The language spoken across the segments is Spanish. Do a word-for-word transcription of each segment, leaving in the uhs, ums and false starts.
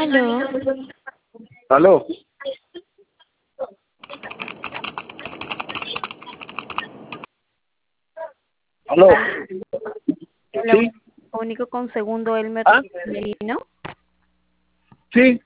Aló. Aló. Aló. Hola, Sí. comunico con segundo Elmer ¿Ah? Merino. Sí.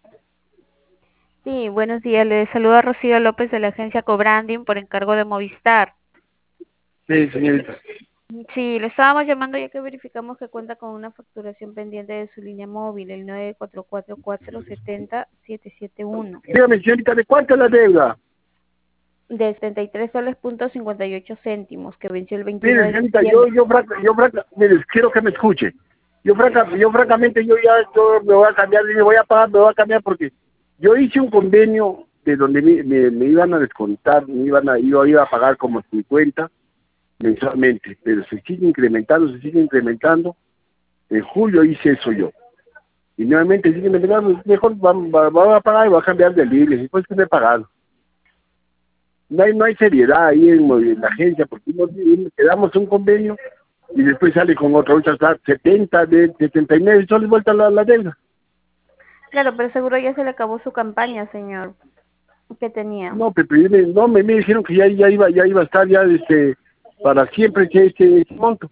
Sí, buenos días. Le saluda Rocío López de la agencia Cobranding por encargo de Movistar. Sí, señorita. Sí, le estábamos llamando ya que verificamos que cuenta con una facturación pendiente de su línea móvil, el nueve cuatro cuatro cuatro siete cero siete siete uno, Dígame, señorita, ¿de cuánto es la deuda? de setenta y tres soles punto cincuenta y ocho céntimos, que venció el veintiuno Mire, de señorita, yo, diciembre. yo, franca, yo, franca, mire, quiero que me escuche. Yo, franca, yo, francamente, yo ya yo me voy a cambiar, me voy a pagar, me voy a cambiar porque yo hice un convenio de donde me, me, me iban a descontar, me iban a, yo iba a pagar como cincuenta mensualmente, pero se sigue incrementando, se sigue incrementando. En julio hice eso yo. Y nuevamente sigue incrementando, mejor vamos va, va a pagar y va a cambiar de libre, después que me he pagado. No hay, no hay seriedad ahí en, en la agencia, porque nos, quedamos un convenio y después sale con otra, otra está setenta, de setenta y nueve soles vuelta la, la deuda. Claro, pero seguro ya se le acabó su campaña, señor, que tenía. No, pero yo me- no, me, me dijeron que ya, ya iba ya iba a estar ya este, para siempre ese, ese, ese monto.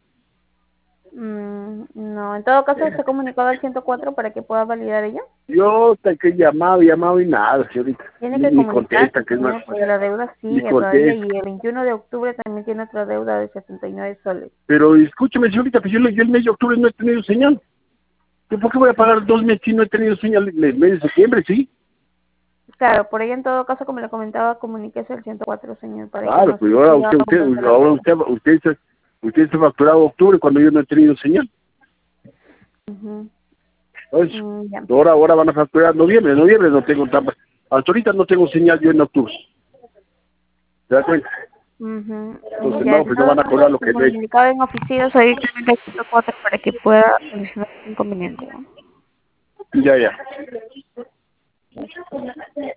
Mm, no, en todo caso se ha comunicado al ciento cuatro para que pueda validar ella. Yo hasta que he llamado, llamado y nada, señorita. Tiene Ni, que ni comunicarse, contesta, que es más, señor, porque la deuda ni sigue todavía contesta. y el veintiuno de octubre también tiene otra deuda de setenta y nueve soles. Pero escúcheme, señorita, pues yo, yo el mes de octubre no he tenido señal. ¿Yo por qué voy a pagar dos meses si no he tenido señal el mes de septiembre, sí? Claro, por ello en todo caso, como le comentaba, comuníquese al ciento cuatro, señor, para que Claro, nos pues ahora siga usted, usted, aumentando la ahora deuda. usted, usted, usted, usted se ha facturado octubre cuando yo no he tenido señal. Ujú. Entonces, Mm, ya. ahora, ahora van a facturar noviembre, noviembre no tengo tanta, hasta ahorita no tengo señal yo en octubre. ¿Te das cuenta? Ujú. Entonces Ya, no, en pues no todo van a caso, cobrar lo que como no le es. indicaba en oficina, soy directamente al ciento cuatro para que pueda solucionar su inconveniente, ¿no? Ya, ya.